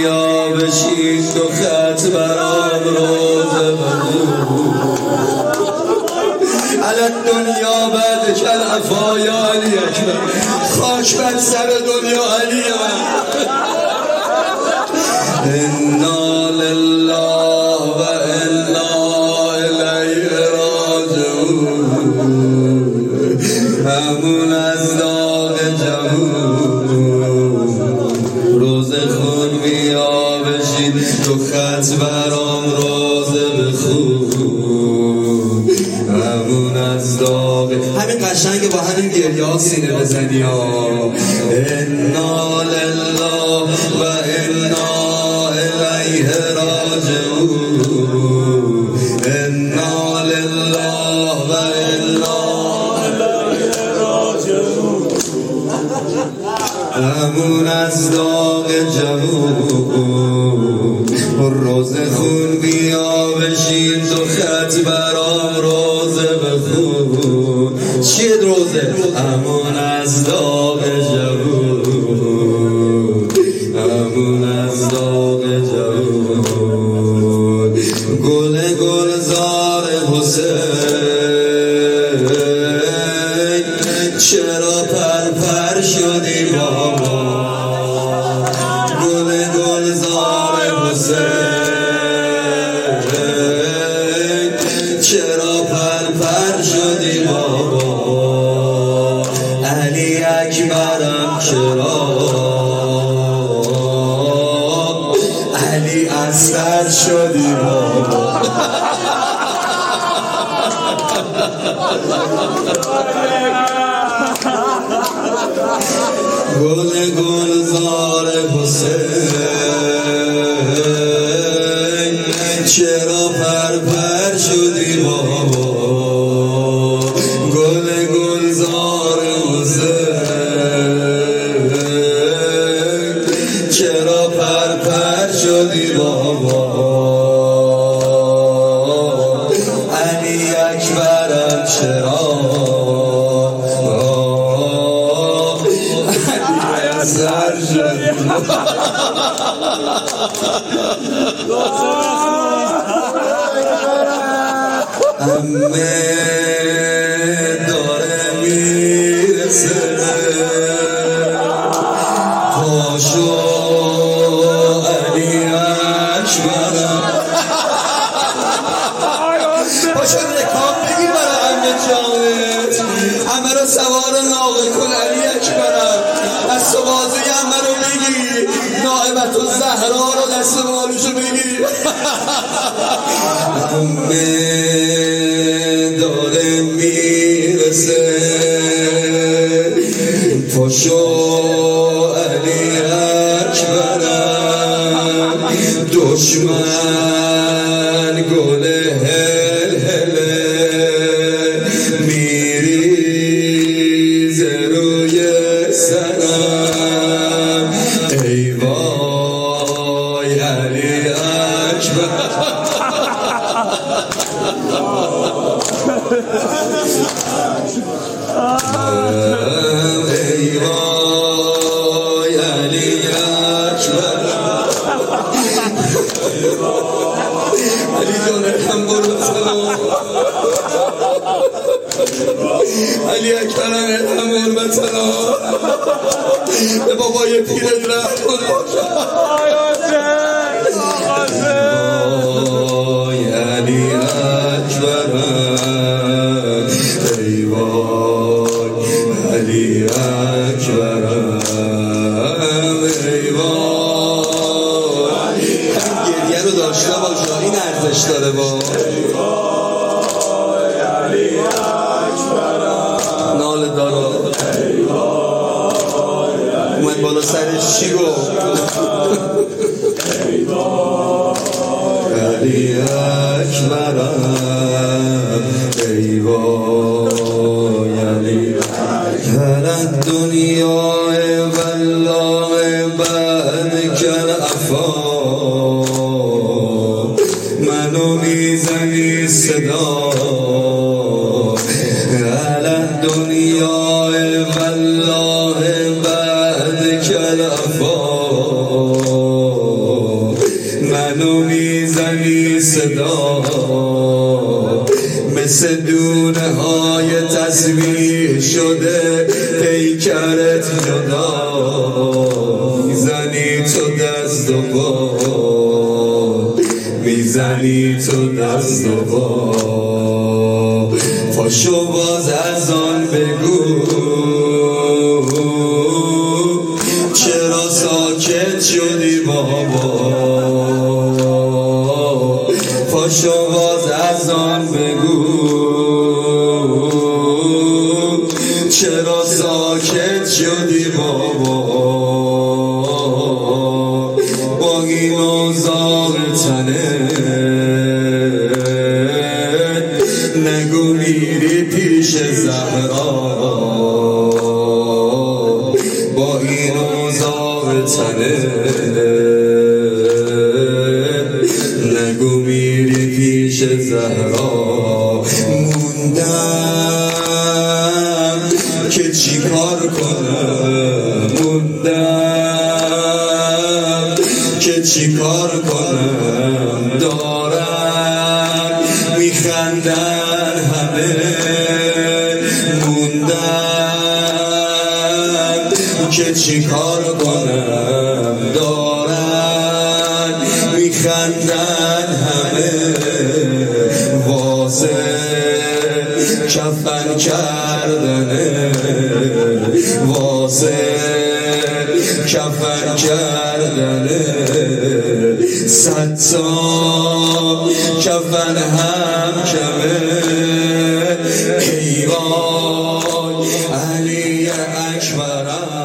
بیا بشین تو خط برام روزه بخون علت دنیا بعد کل عفا یا علی اکبر خاک بر سر دنیا علی من انا لله و انا الیه راجعون همون از داغ جهون روزه خون بیا بشین تو خط برام روزه بخون همون از داغ همین قشنگ با همین گریه ها سینه بزنی ها انا لله و انا الیه راجعون انا لله و انا الیه راجعون همون از داغ جهون روزه خون بیا بشین تو خط برام روزه بخون چیه روزه؟ همون از داغ جهون همون از داغ جهون گل گلزار حسین چرا پر شدی بابا گل گلزار حسین چرا پر شدی بابا علی اکبرم چرا علی اصغر شدی بابا گل گلزار حسین چرا پر شدی بابا گل گلزار حسین چرا پر شدی بابا علی اکبرم چرا سر شد همه داره میرسه پاشو علی اکبرم پاشو رکاب بگیر برای همه جانت همه رو سوار ناقه کن علی اکبرم دست و بازوی همه رو بگیر نائبت الزهرا رو دست و بالوشو بگیر همه داره میرسه پاشو علی اکبرم دشمن گل هل هله میریزه روی سرم ای وای علی اکبر ای وای علی اکبر علی جان هم برو سلام علی اکبرم هم برو سلام به بابای پیرت رفت وای علی اکبرم ای وای علی اکبرم ای وای گریه رو داشته باشه این ارزش داره با علی اکبرم ناله داره اومد بالا سرش چی گفت علی اکبرم ای وای علی هر دنیا والله بعد کل عفا منو میزنی صدا هر دنیا والله بعد کل عفا منو میزنی صدا مثل دونه های تصویر شده پیکرت جدا میزنی تو دست و پا میزنی تو دست و پا پاشو باز از آن بگو چرا ساکت شدی بابا پاشو باز از آن بگو چرا ساکت شدی بابا با این اوضاع تنت نگو میری پیش زهرا با این اوضاع تنت نگو میری پیش زهرا موندم که چی کار کنم موندم که چی کار کنم دارن میخندن همه موندم که چی کار کنم دارن میخندن همه واسه کفن کردنه واسه کفن کردنه صد تا کفن هم کمه ای وای علی اکبرم